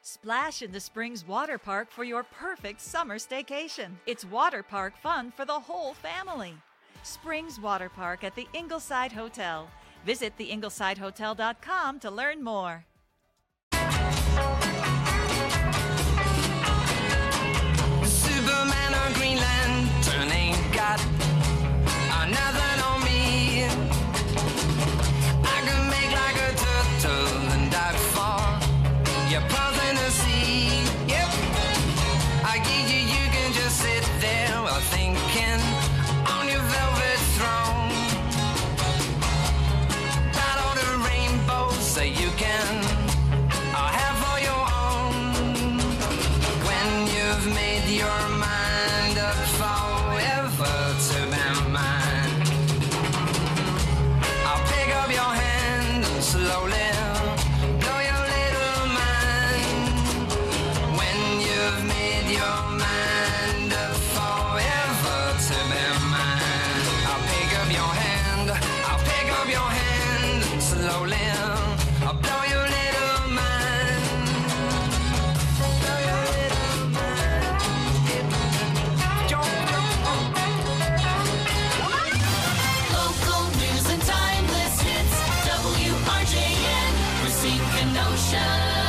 Splash in the Springs Water Park for your perfect summer staycation. It's water park fun for the whole family. Springs Water Park at the Ingleside Hotel. Visit theinglesidehotel.com to learn more. Superman or Green Lantern ain't got nothing on me. I can make like a turtle and dive far. You're in the sea. Yep. I get you, you can just sit there while thinking on your velvet throne. Battle the rainbow so you can have all your own. When you've made your mind up forever to be mine, I'll pick up your hand and slowly blow your little mind. When you've made your mind up forever to be mine, I'll pick up your hand, I'll pick up your hand and slowly I'll blow your little mind. Blow your little mind. Local news and timeless hits. WRJN, Racine Kenosha.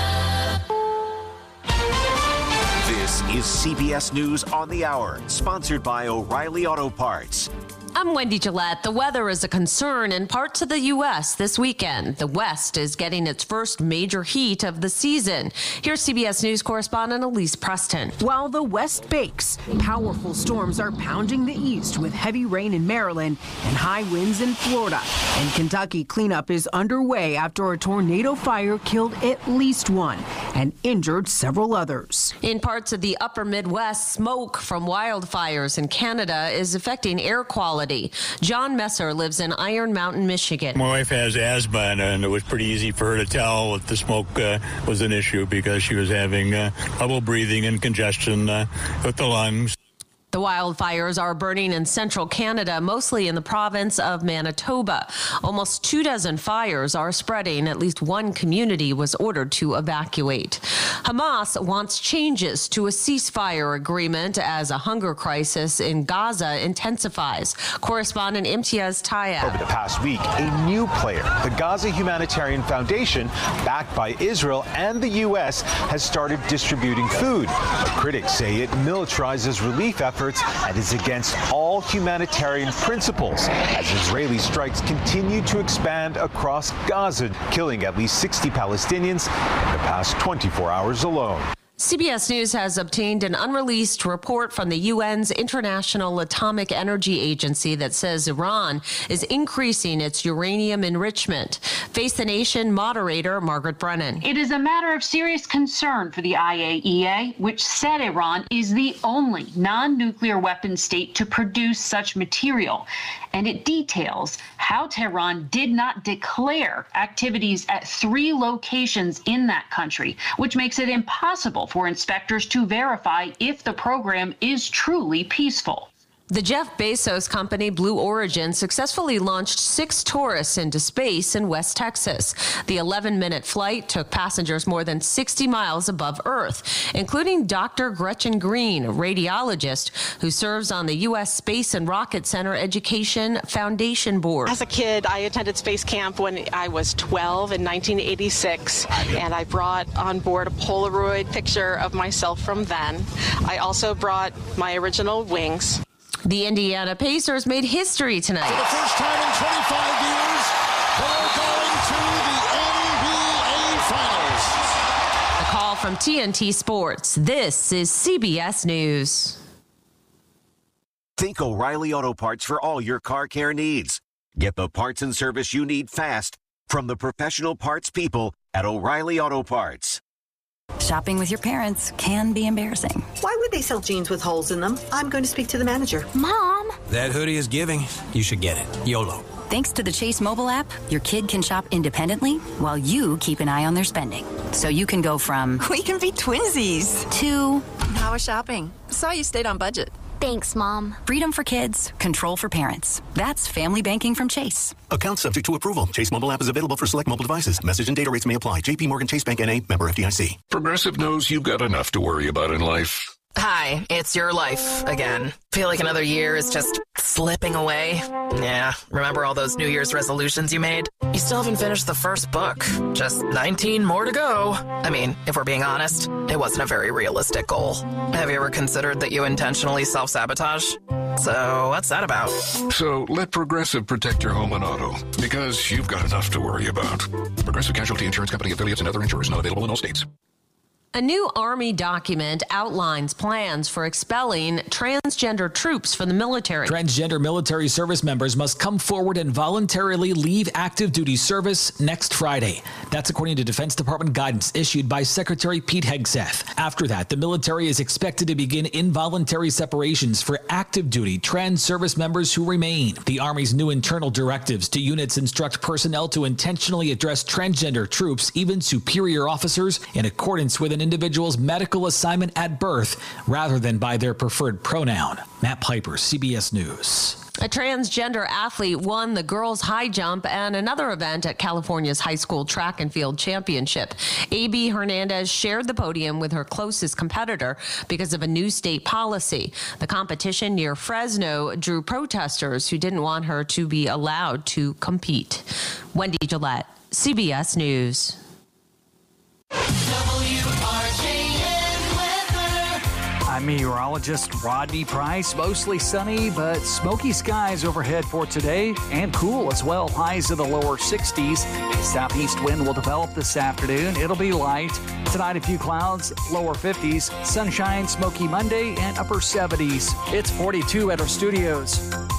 This is CBS News on the Hour, sponsored by O'Reilly Auto Parts. I'm Wendy Gillette. The weather is a concern in parts of the U.S. this weekend. The West is getting its first major heat of the season. Here's CBS News correspondent Elise Preston. While the West bakes, powerful storms are pounding the East with heavy rain in Maryland and high winds in Florida. And Kentucky cleanup is underway after a tornado fire killed at least one and injured several others. In parts of the upper Midwest, smoke from wildfires in Canada is affecting air quality. John Messer lives in Iron Mountain, Michigan. My wife has asthma, and it was pretty easy for her to tell if the smoke was an issue because she was having trouble breathing and congestion with the lungs. The wildfires are burning in central Canada, mostly in the province of Manitoba. Almost 24 fires are spreading. At least one community was ordered to evacuate. Hamas wants changes to a ceasefire agreement as a hunger crisis in Gaza intensifies. Correspondent Imtiaz Tayeb. Over the past week, a new player, the Gaza Humanitarian Foundation, backed by Israel and the U.S., has started distributing food. But critics say it militarizes relief efforts and is against all humanitarian principles as Israeli strikes continue to expand across Gaza, killing at least 60 Palestinians in the past 24 hours alone. CBS News has obtained an unreleased report from the UN's International Atomic Energy Agency that says Iran is increasing its uranium enrichment. Face the Nation moderator Margaret Brennan. It is a matter of serious concern for the IAEA, which said Iran is the only non-nuclear weapon state to produce such material. And it details how Tehran did not declare activities at 3 locations in that country, which makes it impossible for inspectors to verify if the program is truly peaceful. The Jeff Bezos company Blue Origin successfully launched 6 tourists into space in West Texas. The 11-minute flight took passengers more than 60 miles above Earth, including Dr. Gretchen Green, a radiologist who serves on the U.S. Space and Rocket Center Education Foundation Board. As a kid, I attended space camp when I was 12 in 1986, and I brought on board a Polaroid picture of myself from then. I also brought my original wings. The Indiana Pacers made history tonight. For the first time in 25 years, they're going to the NBA Finals. A call from TNT Sports. This is CBS News. Think O'Reilly Auto Parts for all your car care needs. Get the parts and service you need fast from the professional parts people at O'Reilly Auto Parts. Shopping with your parents can be embarrassing. Why would they sell jeans with holes in them? I'm going to speak to the manager. Mom! That hoodie is giving. You should get it. YOLO. Thanks to the Chase mobile app, your kid can shop independently while you keep an eye on their spending. So you can go from, we can be twinsies, to, how was shopping? Saw you stayed on budget. Thanks, Mom. Freedom for kids, control for parents. That's family banking from Chase. Account subject to approval. Chase mobile app is available for select mobile devices. Message and data rates may apply. JP Morgan Chase Bank N.A. member FDIC. Progressive knows you've got enough to worry about in life. Hi, it's your life again. Feel like another year is just slipping away? Yeah, remember all those New Year's resolutions you made? You still haven't finished the first book. Just 19 more to go. I mean, if we're being honest, it wasn't a very realistic goal. Have you ever considered that you intentionally self-sabotage? So what's that about? So let Progressive protect your home and auto, because you've got enough to worry about. Progressive Casualty Insurance Company affiliates and other insurers not available in all states. A new Army document outlines plans for expelling transgender troops from the military. Transgender military service members must come forward and voluntarily leave active duty service next Friday. That's according to Defense Department guidance issued by Secretary Pete Hegseth. After that, the military is expected to begin involuntary separations for active duty trans service members who remain. The Army's new internal directives to units instruct personnel to intentionally address transgender troops, even superior officers, in accordance with an individual's medical assignment at birth rather than by their preferred pronoun. Matt Piper, CBS News. A transgender athlete won the girls' high jump and another event at California's high school track and field championship. A.B. Hernandez shared the podium with her closest competitor because of a new state policy. The competition near Fresno drew protesters who didn't want her to be allowed to compete. Wendy Gillette, CBS News. I'm meteorologist Rodney Price. Mostly sunny, but smoky skies overhead for today, and cool as well. Highs in the lower 60s. Southeast wind will develop this afternoon. It'll be light. Tonight, a few clouds, lower 50s. Sunshine, smoky Monday, and upper 70s. It's 42 at our studios.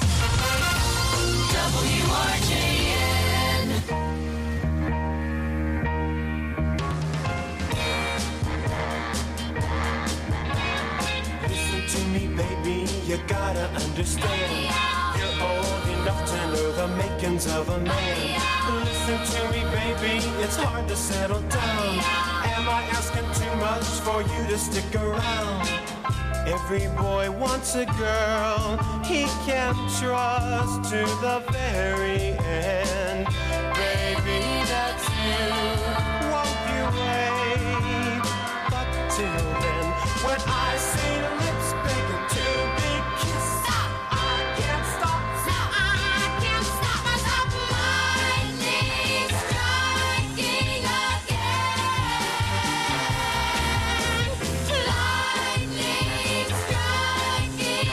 You gotta understand, you're old enough to know the makings of a man. Listen to me, baby, it's hard to settle down. Am I asking too much for you to stick around? Every boy wants a girl he can trust to the very end. Baby, that's you, won't you wait? But till then, when I see lips begging to be kissed, I can't stop. I can't stop myself. Lightning striking again. Lightning striking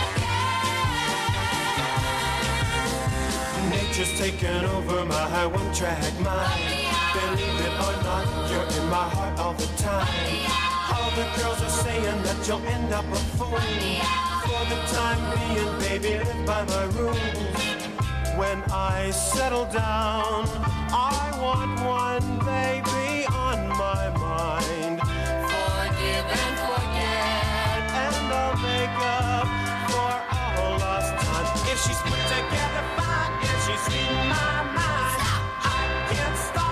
again. Nature's taken over my one-track mind. Believe it or not, you're in my heart all the time. All the girls are saying that you'll end up a fool. For the time being, baby, live by my rules. When I settle down, I want one baby on my mind. Forgive and forget, and I'll make up for all lost time. If she's put together fine, if she's in my mind, I can't stop.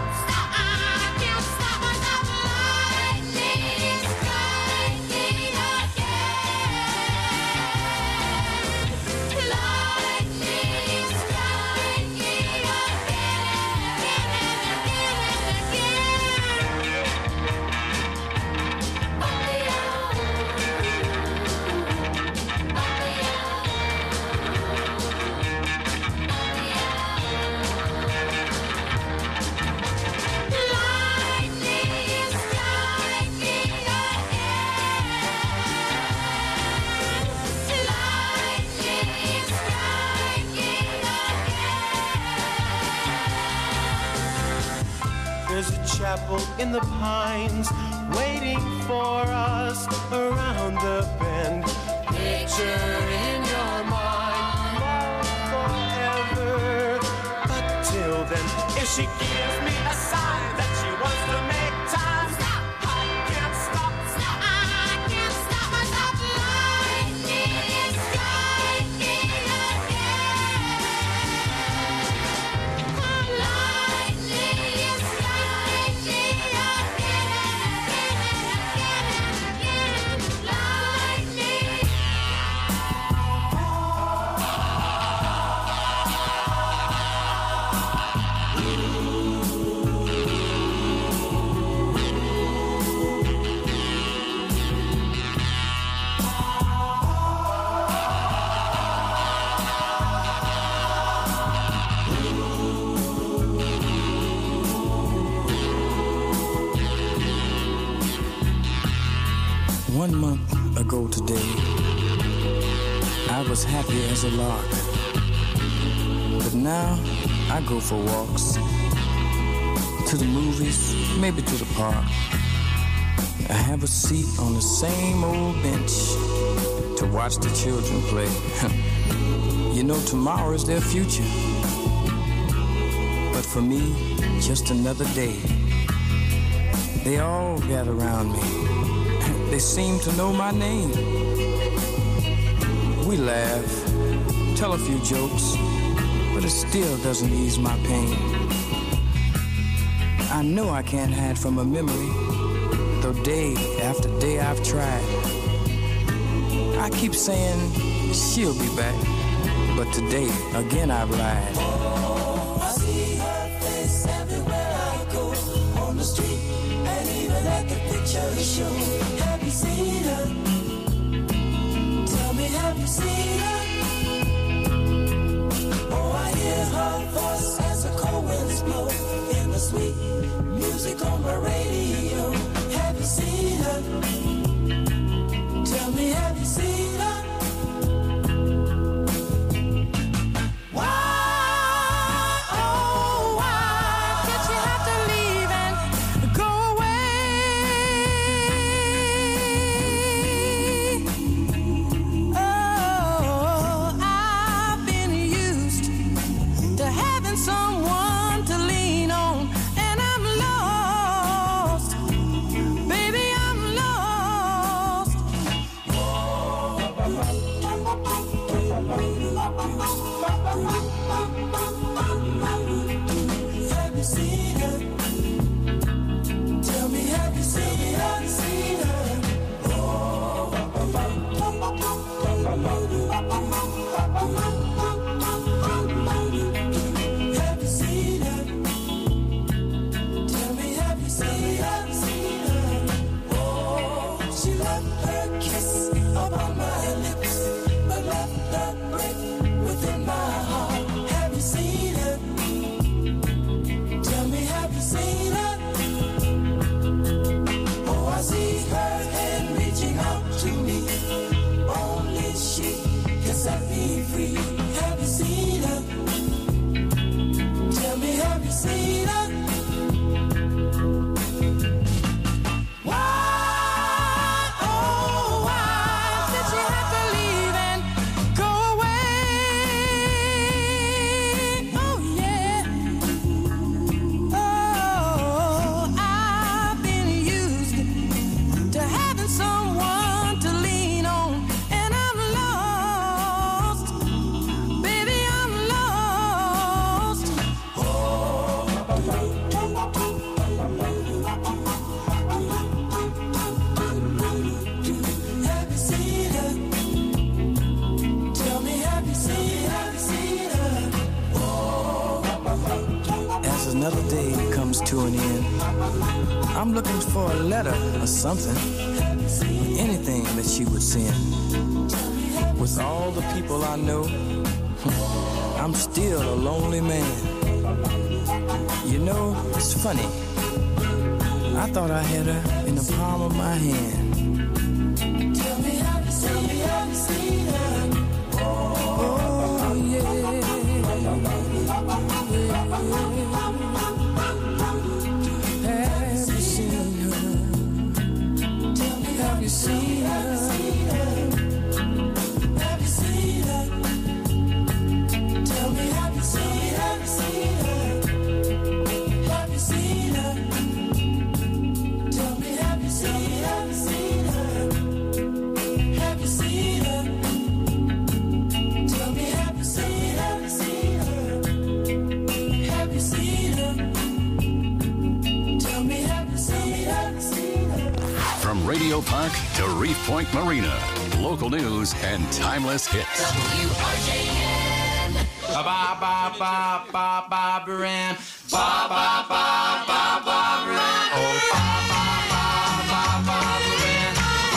There's a chapel in the pines waiting for us around the bend. Picture in your mind, love forever. But till then, if she gives me a sign that she wants to make time, stop. I can't stop. Stop. I can't stop myself. Lightning striking again. Lightning striking again. Lightning. 1 month ago today, I was happy as a lark. But now I go for walks, to the movies, maybe to the park. I have a seat on the same old bench to watch the children play. You know, tomorrow is their future. But for me, just another day. They all gather around me. They seem to know my name. We laugh, tell a few jokes, but it still doesn't ease my pain. I know I can't hide from a memory, though day after day I've tried. I keep saying she'll be back, but today again I've lied. I see her face everywhere I go, on the street and even at the picture show. Have you seen her? Tell me, have you seen her? Oh, I hear her voice as the cold winds blow in the sweet music on my radio. Have you seen her? Tell me, have you seen her? Another day comes to an end. I'm looking for a letter or something, anything that she would send. With all the people I know, I'm still a lonely man. You know, it's funny. I thought I had her in the palm of my hand. Tell me, have you seen her? Oh, yeah. Have you seen her? Have you seen her? Tell me, have you seen her? Have you seen her? Tell me, have you seen her? Have you seen her? Tell me, have you seen her? Have you seen her? Tell me, have you seen her? From Radio Park to Reef Point Marina, local news and timeless hits. WRJN. Barbara Ann. Barbara Ann. Oh, Barbara Ann.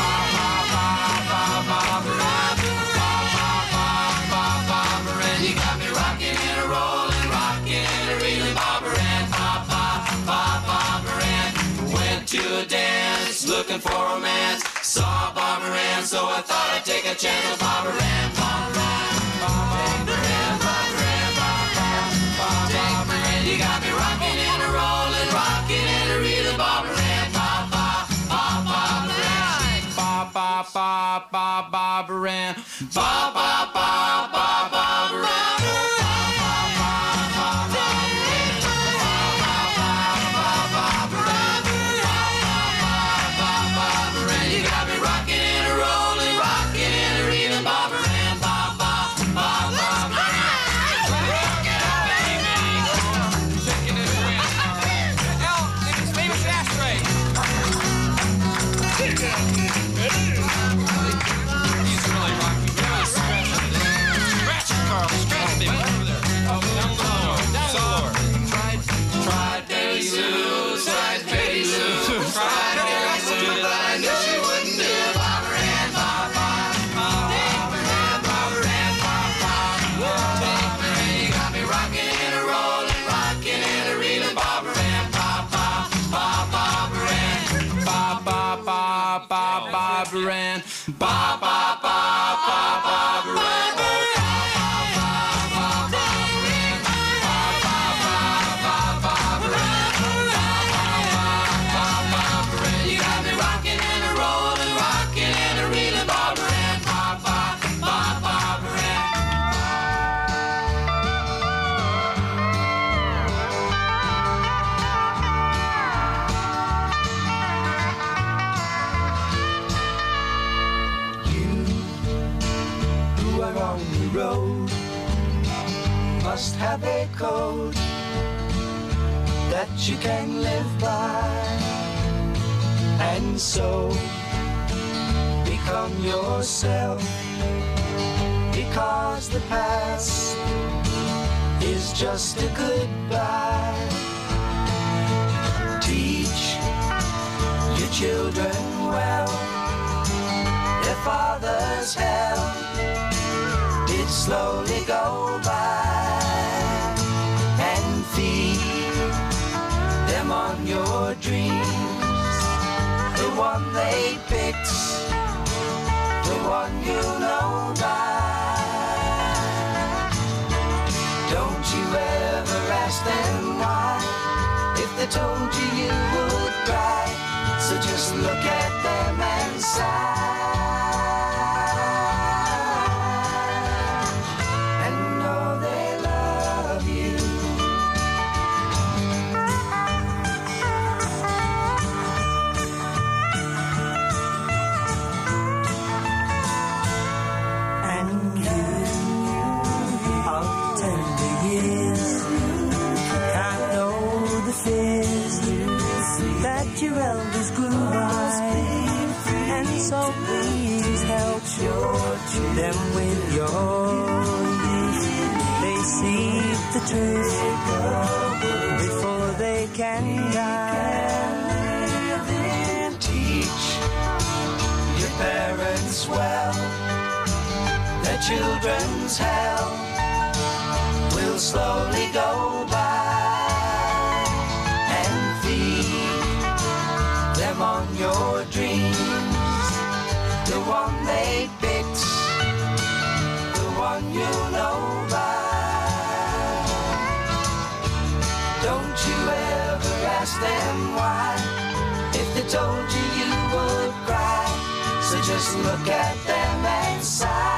Barbara Ann. You got me rocking and a rolling, rocking and a reeling. Barbara Ann. Barbara Ann. Went to a dance, looking for romance. Saw Barbara Ann, so I thought I'd take a chance with Barbara Ann. Barbara Ann, Barbara Ann, Barbara Ann, Barbara Ann. You got me rocking and a rolling, rocking and a reeling, Barbara Ann. Barbara Ann. Barbara Ann. Barbara Ann. Must have a code that you can live by, and so become yourself, because the past is just a goodbye. Teach your children well, their father's hell did slowly go by. Them on your dreams, the one they picked, the one you know by. Don't you ever ask them why, if they told you you would cry. So just look at them and sigh. Your elders grew by, and so please help them with your youth. They seek the truth before they can die. Teach your parents well, their children's hell will slowly go by. On your dreams, the one they picked, the one you know by. Don't you ever ask them why, if they told you you would cry. So just look at them and sigh.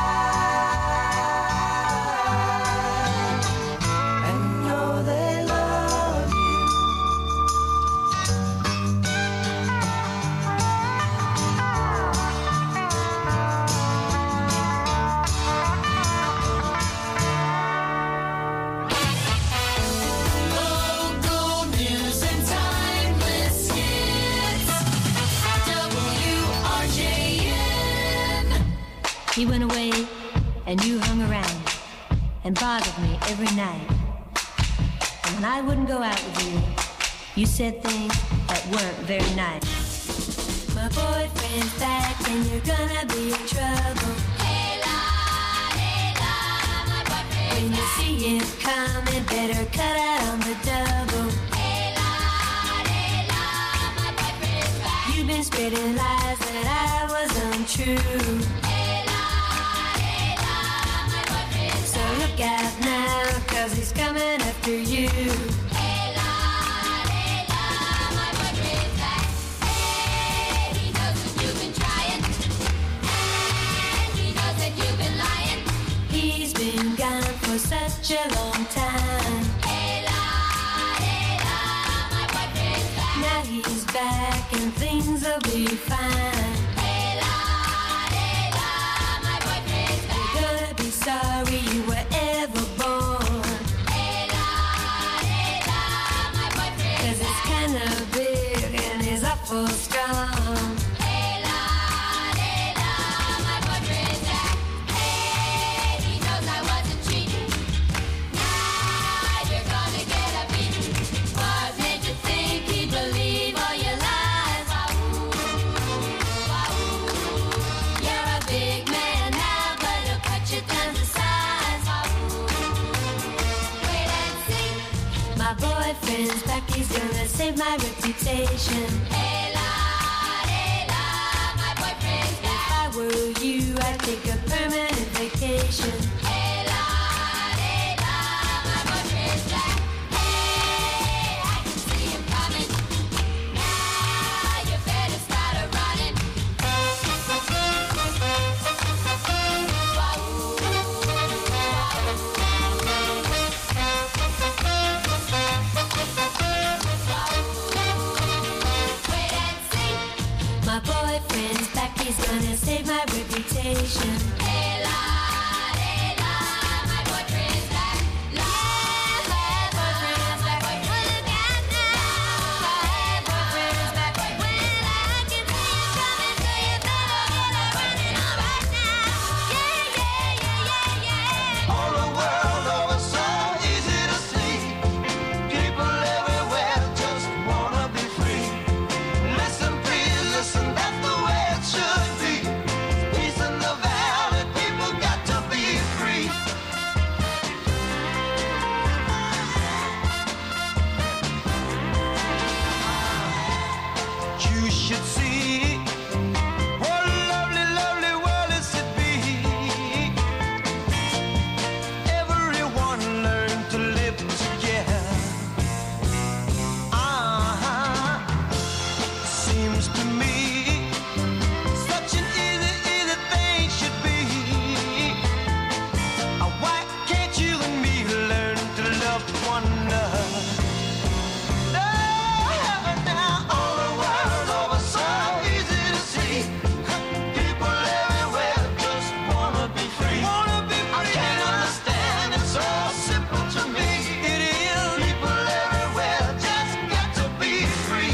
He went away and you hung around and bothered me every night. And when I wouldn't go out with you, you said things that weren't very nice. My boyfriend's back and you're gonna be in trouble. Hey la, my boyfriend. When you see him coming, better cut out on the double. Hey la, my boyfriend's back. You've been spreading lies that I was untrue. So look out now, 'cause he's coming after you. He's been gone for such a long time. Now he's back and things will be fine. You're gonna be sorry you were ever born. 'Cause it's kinda big and he's awful strong. My boyfriend's back, he's gonna save my reputation. If I were you, I'd take a permanent vacation. My boyfriend's back, he's gonna save my reputation. My boyfriend's back. My boyfriend's back. Look out now. My boyfriend's back. When I can see you coming, so you better get up running on right now. Yeah, yeah, yeah, yeah, yeah. All the world over, so easy to see. People everywhere just wanna be free. Listen, please, listen, that's the way it should be. Peace in the valley, people got to be free. You should see what a lovely, lovely world is to be. Everyone learn to live together. Seems to me such an easy, easy thing should be. Why can't you and me learn to love one another? Now all the world over, so easy to see. People everywhere just wanna be free. I can't understand, it's so simple to me. It is. People everywhere just got to be free.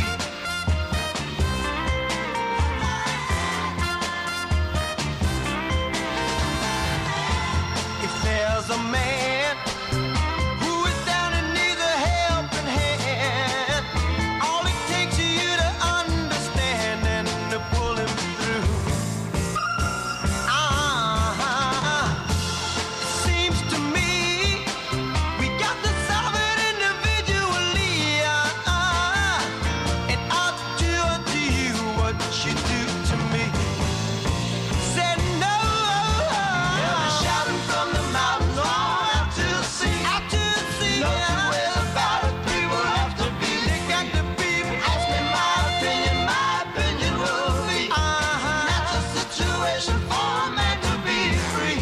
If there's a man who is down and needs a helping hand, all it takes is you to understand and to pull him through. Seems to me we got to solve it individually. And I'll do unto you what you do to me. Said no. They'll be shouting from the mountains all out to the sea. No two ways about it, people have to be. They got to be. Ask me my opinion will be. That's a situation for a man to be free.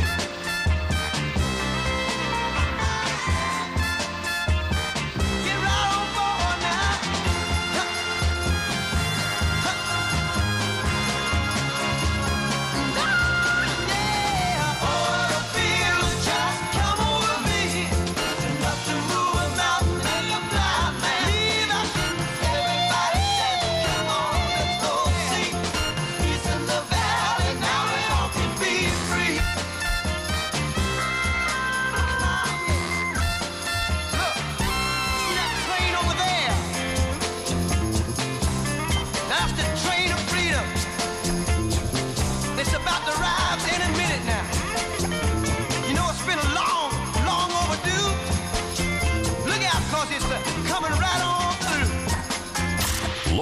Get right on board now.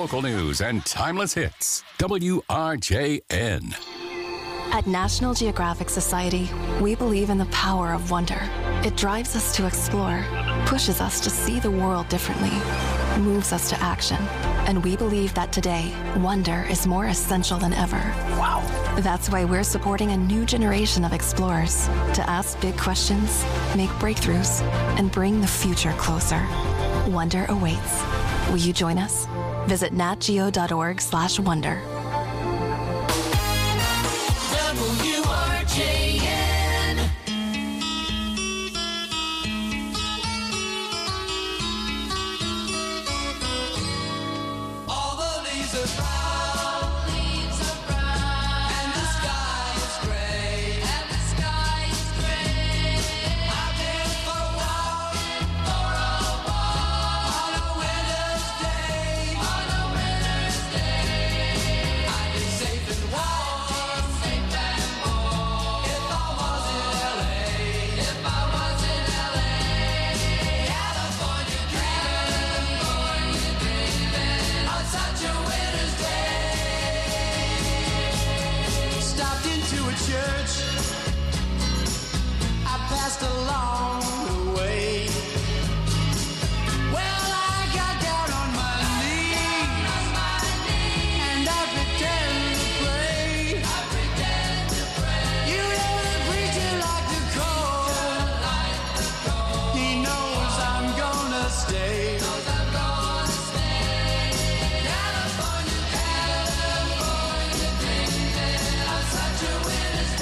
Local news and timeless hits. WRJN. At National Geographic Society, we believe in the power of wonder. It drives us to explore, pushes us to see the world differently, moves us to action. And we believe that today, wonder is more essential than ever. Wow. That's why we're supporting a new generation of explorers to ask big questions, make breakthroughs, and bring the future closer. Wonder awaits. Will you join us? Visit natgeo.org/wonder. WRJN. All the leaves are brown, and the sky is gray, I've been for a walk, on a winter's day, I'd be safe and warm, if I was in LA, California dreaming, on such a winter's day. Stopped into a church, I passed along the way. Well, I got down on my knees, and I pretend to pray. You know the preacher like the cold. He knows I'm gonna stay. California dreaming on such a winter's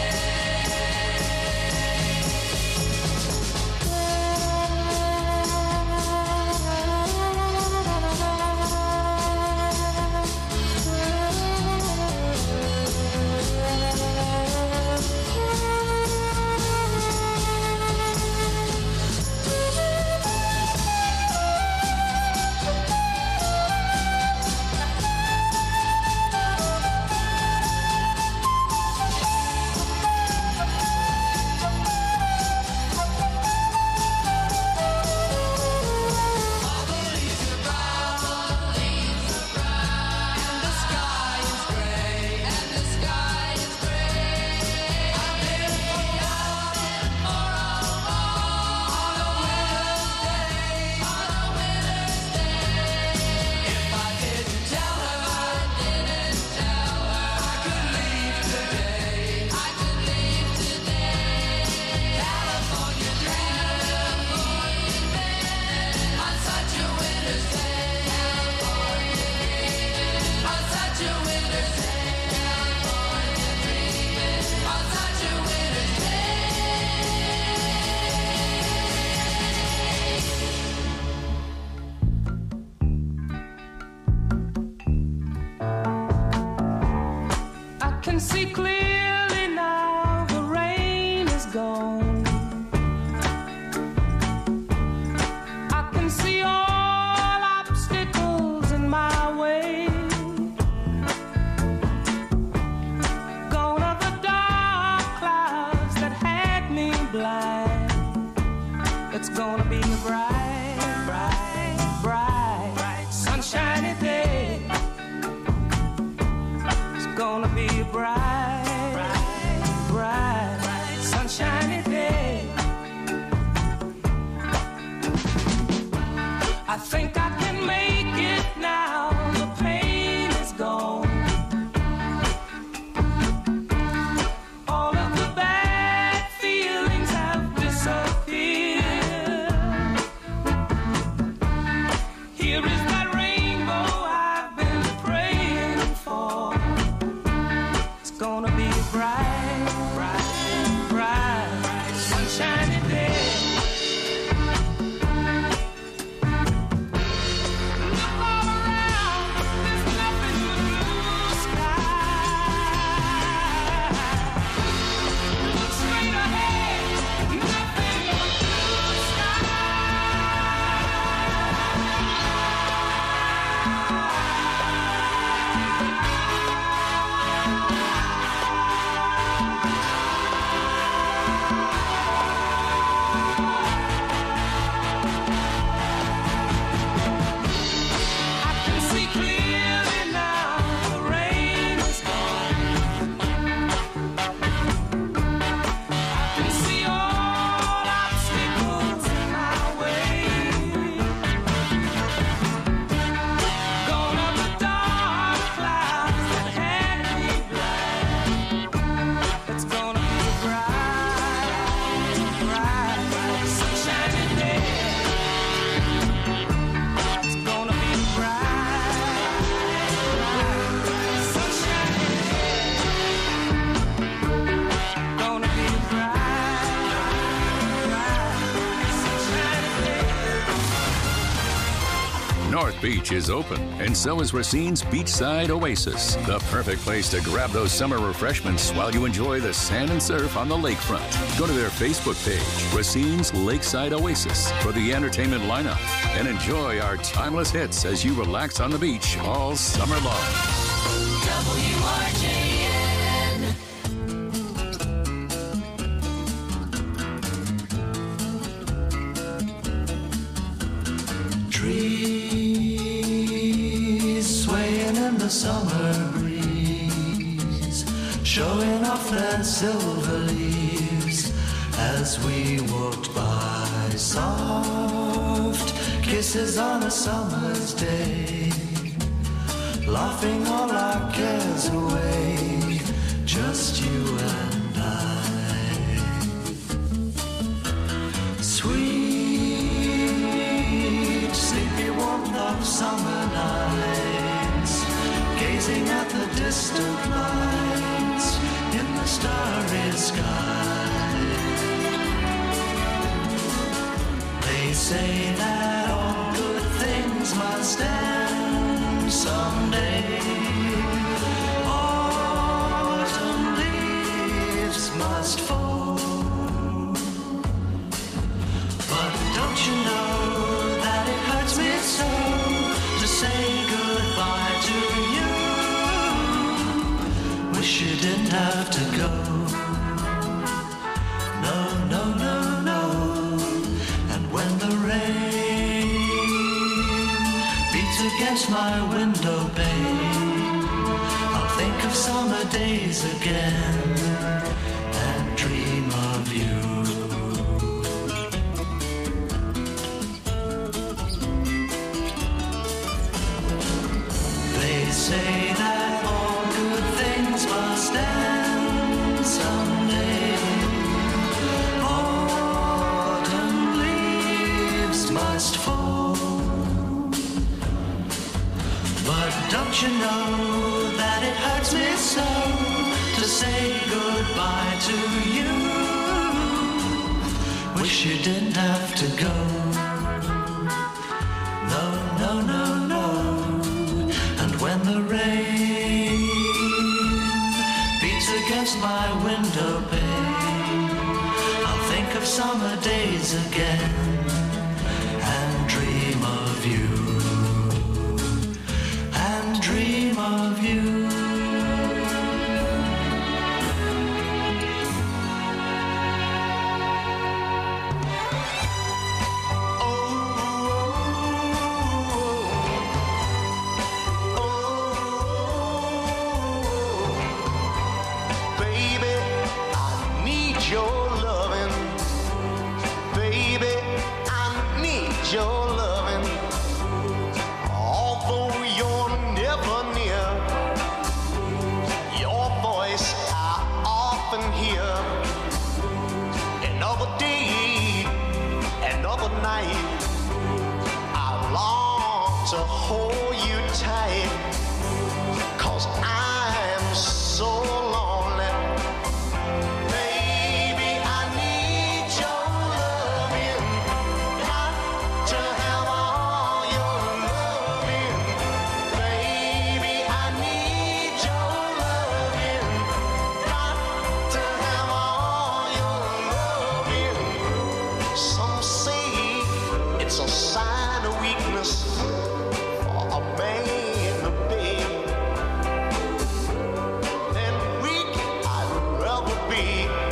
I can see clearly now the rain is gone. I can see all obstacles in my way. Gone are the dark clouds that had me blind. It's gonna be a bright, sunshiny day. It's gonna be a bright, sunshiny day. I think I can make it now. The pain is gone. All of the bad feelings have disappeared. Here is that rainbow I've been praying for. It's gonna be a bright, sunshiny day. beach is open, and so is Racine's Beachside Oasis, the perfect place to grab those summer refreshments while you enjoy the sand and surf on the lakefront. Go to their Facebook page, Racine's Lakeside Oasis, for the entertainment lineup, and enjoy our timeless hits as you relax on the beach all summer long. WRJN. Trees swaying in the summer breeze, showing off their silver leaves as we walked by. Soft kisses on a summer's day, laughing all our cares away, just you and I. Sweet, sleepy warmth of summer nights, gazing at the distant lights in the starry sky. They say that all good things must end someday. Autumn leaves must fall. But don't you know that it hurts me so to say goodbye to you? Wish you didn't have to go. No, no, no, no. And when the rain beats against my window pane, I'll think of summer days again and dream of you. They say that all good things must end someday. Autumn leaves must fall. But don't you know that it hurts me so to say goodbye to you? Wish you didn't have to go. No, no, no, no. And when the rain beats against my window pane, I'll think of summer days again and dream of you. And dream of you. Baby, I need your loving. Baby, I need your loving. Although you're never near, your voice I often hear. Another day, another night, I long to hold you tight, 'cause I'm so lonely. Baby, I need your loving. Got to have all your loving. Baby, I need your loving. Got to have all your loving. Some say it's a sign of weakness for a man to beg. And weak I'd rather be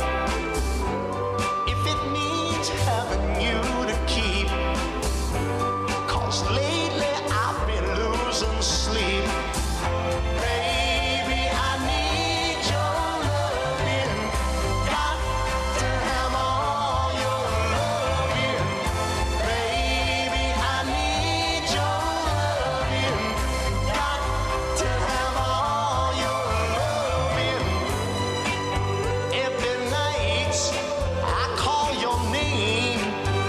if it means having you to keep. 'Cause lately I've been losing sleep. Baby, I need your loving. Got to have all your loving. Baby, I need your loving. Got to have all your loving. Every night I call your name.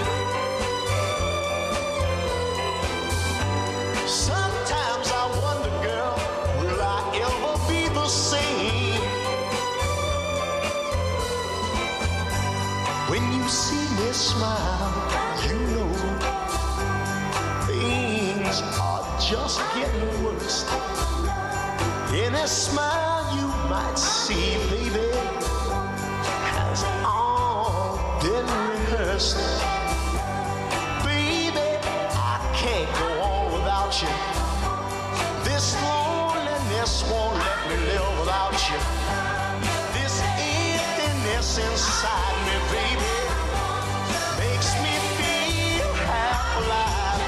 Sometimes I wonder, girl, will I ever be the same? When you see me smile, you know things are just getting worse. In this smile you might see, baby, has all been rehearsed. Baby, I can't go on without you. This loneliness won't let me live without you. This emptiness inside me, baby, makes me feel half alive.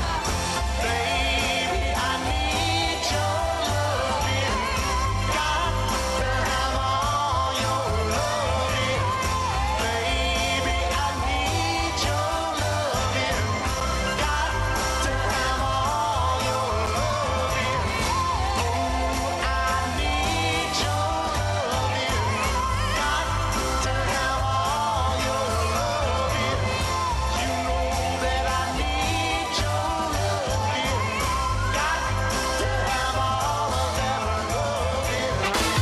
Baby, I need your loving. Got to have all your loving. Baby, I need your loving. Got to have all your loving. Oh, I need your loving. Got to have all your loving. You know that I need your loving. Got to have all of that loving.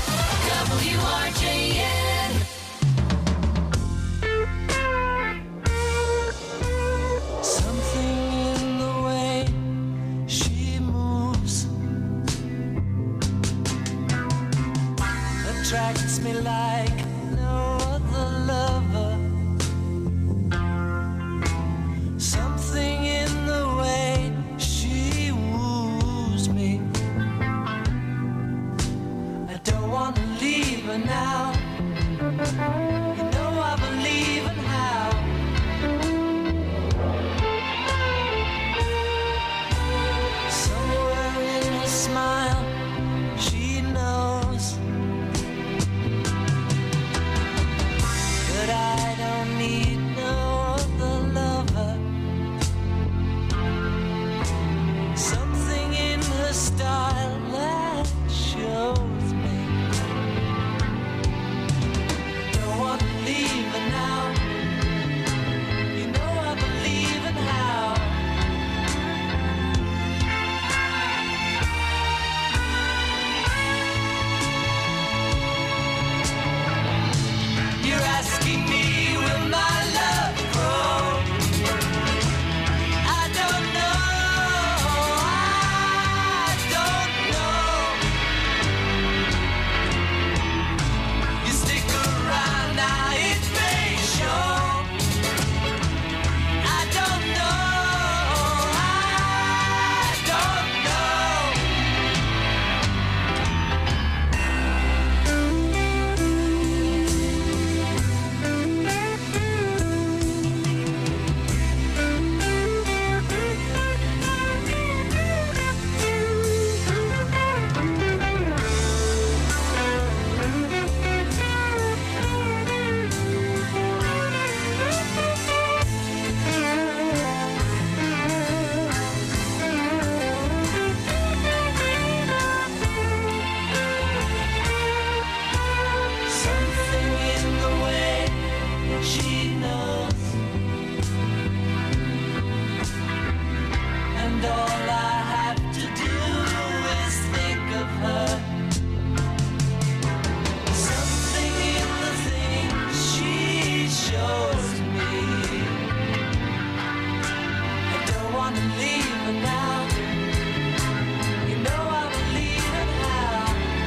WRJN. Something in the way she moves attracts me like no other lover. Something in the way she woos me. I don't want to leave her now. You know I believe in how. Somewhere in her smile, she knows that I don't need no other lover. Something in her style that shows me. Don't want to leave her now. You know I believe in how. You're asking me, will my love grow? I don't know. I don't know. You stick around now, it may show. I don't know. I don't know. Something in the way she knows, and all I have to do is think of her. Something in the things she shows me. I don't want to leave her now. You know I believe in how.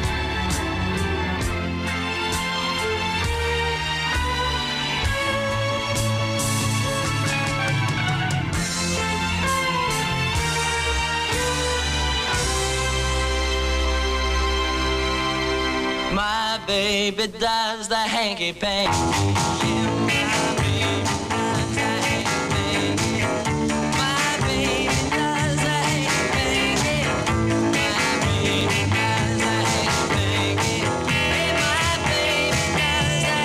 My baby does the hanky panky. My baby does the hanky panky. My baby does the hanky panky. My baby does the hanky panky. Hey, my baby does the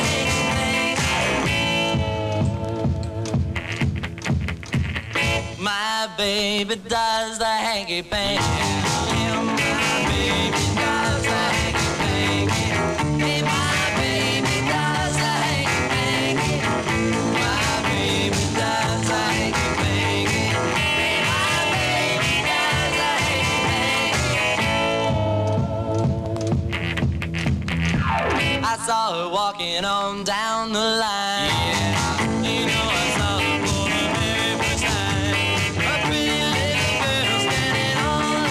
hanky panky. My baby does the hanky panky. My baby does the hanky panky. Hey, my baby does the hanky panky. My baby does the hanky panky. Hey, my baby does the hanky panky. I saw her walking on down the line. Yeah, you know I saw her for the very first time. A pretty little girl standing on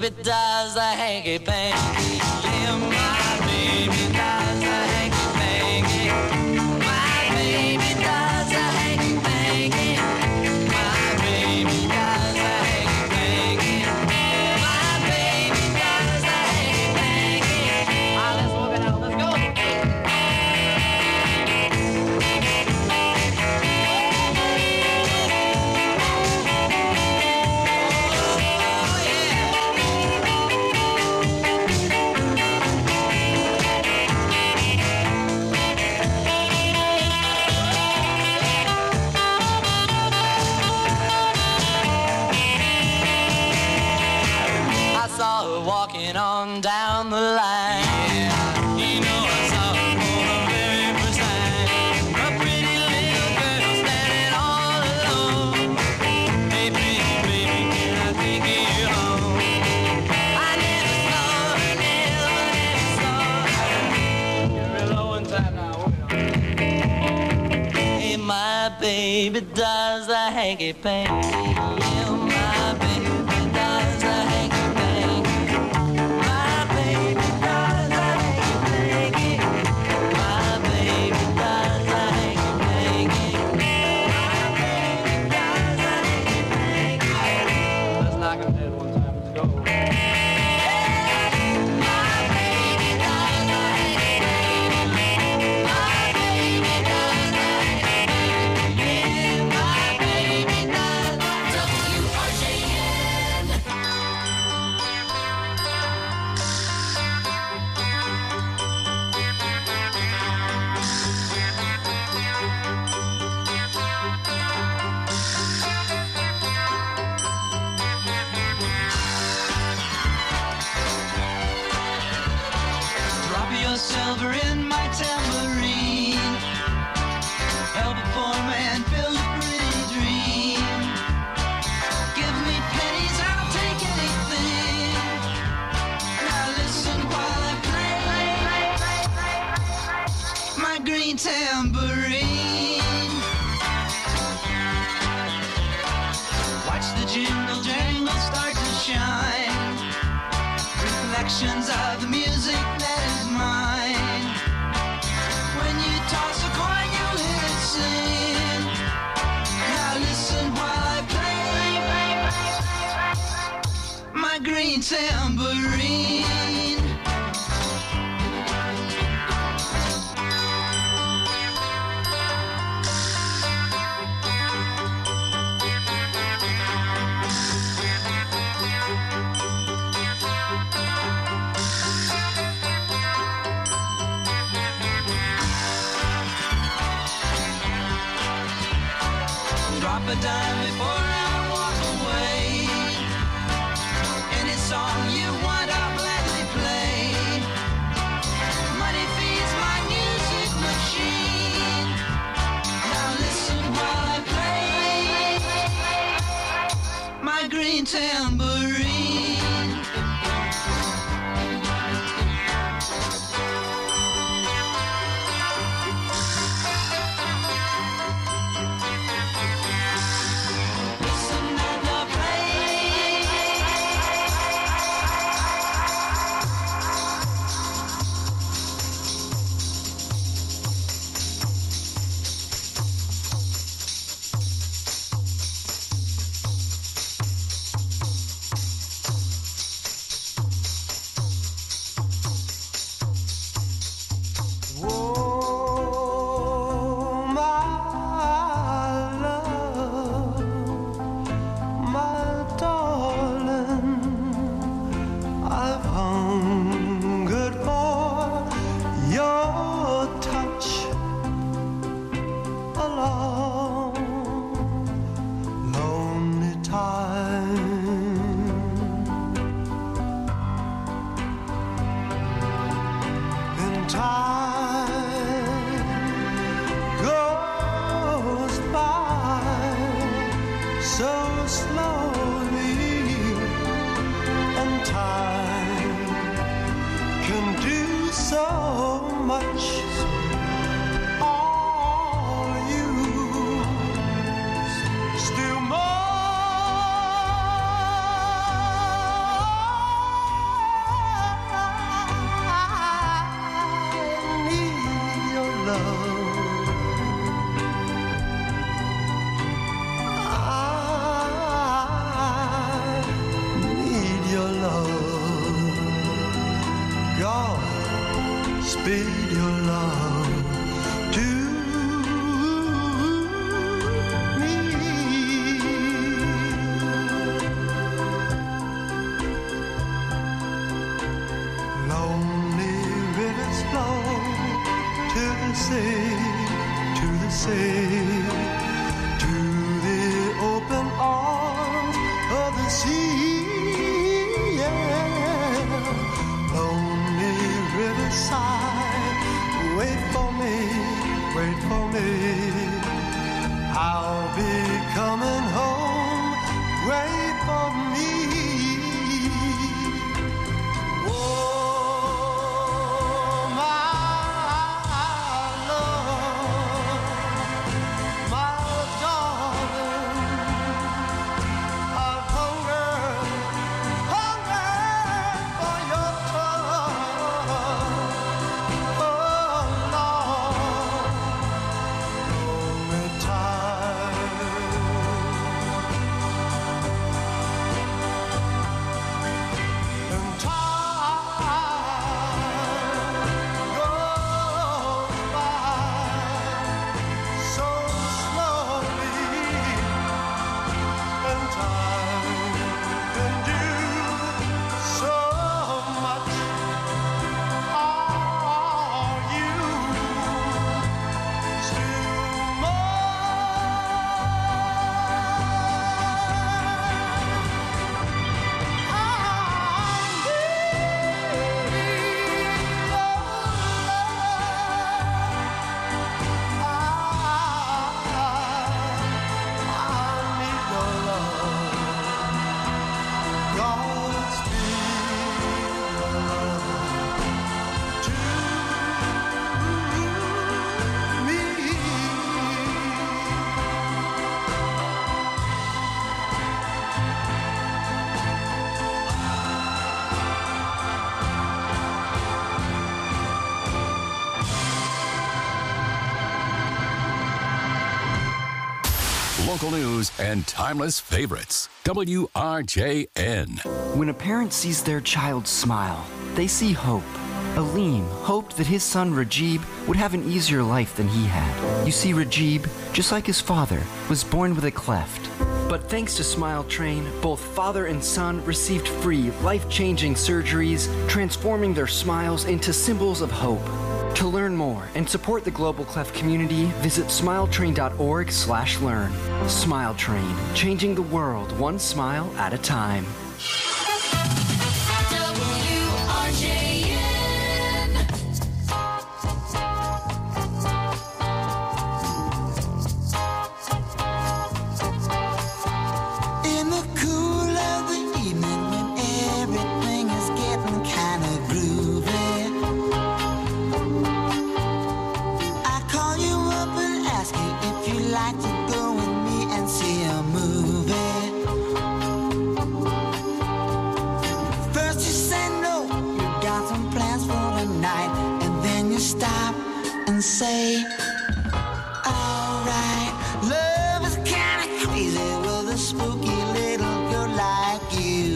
baby does the hanky-panky. Yeah, my baby does the hanky-panky. My baby does the hanky-panky. My baby does the hanky-panky. My baby does the hanky-panky. All right, let's walk it out. Let's go. I saw her walking on down the line. You know I saw her for the very first time. A pretty little girl standing all alone. Hey, pretty baby, can I take you home? I never saw her, never saw her. Get real low one time now. Hey, my baby does the hanky-panky. Yeah, my baby does the hanky-panky. My baby does the hanky-panky. My baby does the hanky-panky. My baby does the hanky-panky. Let's knock him dead one time. Let's go. My baby does the hanky-panky. My baby does the hanky-panky. Yeah, my baby does the WRJN. Drop your silver in my tambourine. Help a poor man build a pretty dream. Give me pennies, I'll take anything. Now listen while I play my green tambourine. Watch the jingle jangle start to shine. Reflections of the music that is mine. When you toss a coin, you'll hear it sing. Now listen while I play my green tambourine. Drop a dime before I walk away. Any song you want, I'll gladly play. Money feeds my music machine. Now listen while I play my green tambourine. Listen and I play. Oh, my love, my darling, I've hungered for your touch a long, lonely time. In time goes by so slowly, and time can do so much. All you still more. Speed your love to me. Lonely rivers flow to the sea, to the sea, to the open arms of the sea. Yeah. Lonely riverside, wait for me, wait for me. I'll be coming home, wait for me. Oh, my love, my darling, I've hungered for your touch. Oh, Lord, only time. And time goes by so slowly, and time can do so much. Are you still Local news and timeless favorites. WRJN. When a parent sees their child smile, they see hope. Aleem hoped that his son Rajib would have an easier life than he had. You see, Rajib, just like his father, was born with a cleft. But thanks to Smile Train, both father and son received free, life-changing surgeries, transforming their smiles into symbols of hope. To learn more and support the Global Cleft community, visit smiletrain.org/learn. Smile Train, changing the world one smile at a time. In the cool of the evening when everything is getting kind of groovy, I call you up and ask you if you'd like to go with me and see a movie. First you say no, you got some plans for the night, and then you stop and say, alright, love is kinda crazy with a spooky little girl like you.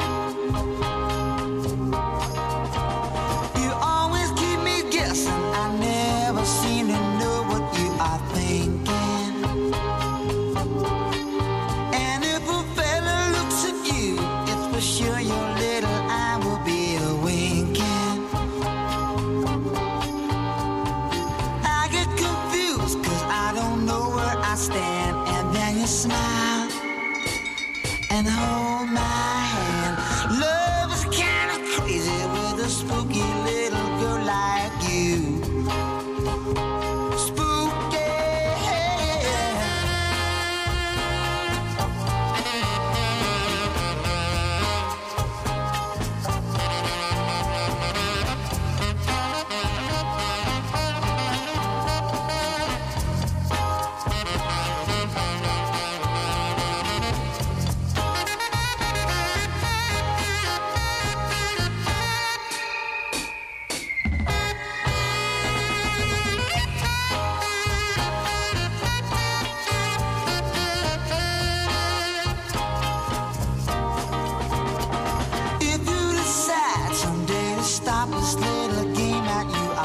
You always keep me guessing, I never seem to know what you are thinking. And if a fella looks at you, it's for sure your little eye will be a-winking. I get confused 'cause I don't know where I stand, and then you smile and hold my hand. Love is kinda crazy with a spooky little girl like you. Spooky.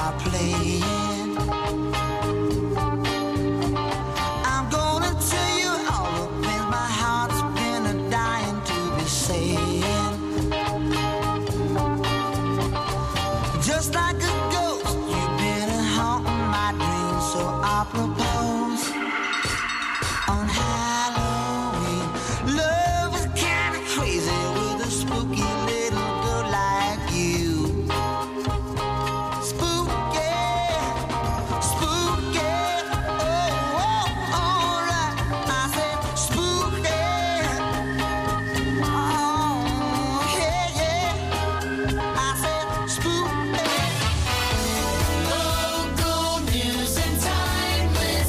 are playing. I'm gonna tell you all the things my heart's been a dying to be saying. Just like a ghost, you've been haunting my dreams, so I propose on Halloween. Love is kinda crazy with a spooky little girl like you. Spooky, spooky, oh, oh, alright. I said spooky, oh, yeah, yeah. I said spooky. Local news and timeless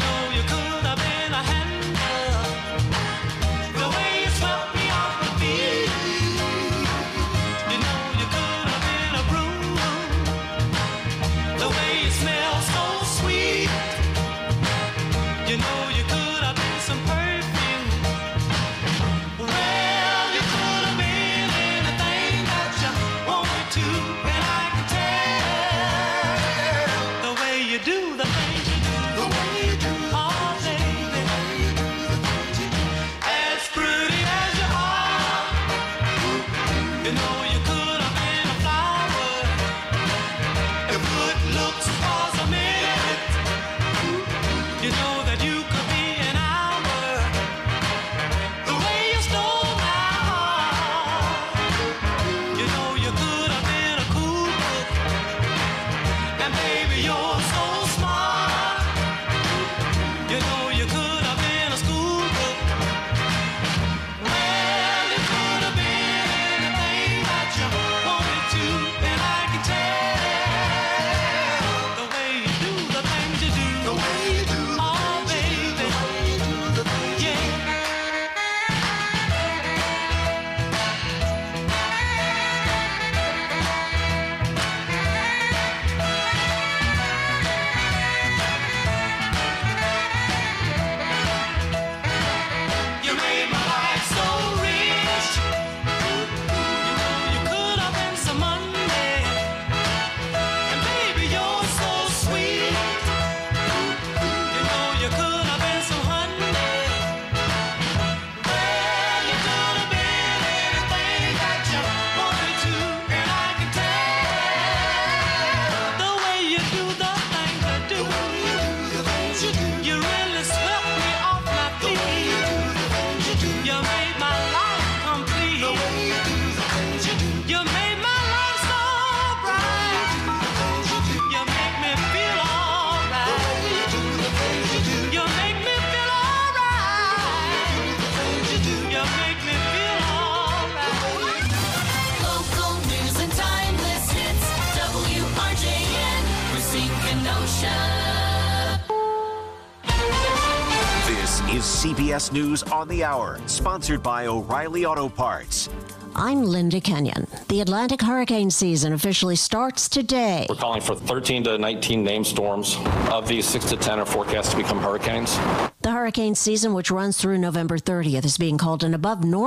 is CBS News on the Hour, sponsored by O'Reilly Auto Parts. I'm Linda Kenyon. The Atlantic hurricane season officially starts today. We're calling for 13 to 19 named storms. Of these, 6 to 10 are forecast to become hurricanes. The hurricane season, which runs through November 30th, is being called an above normal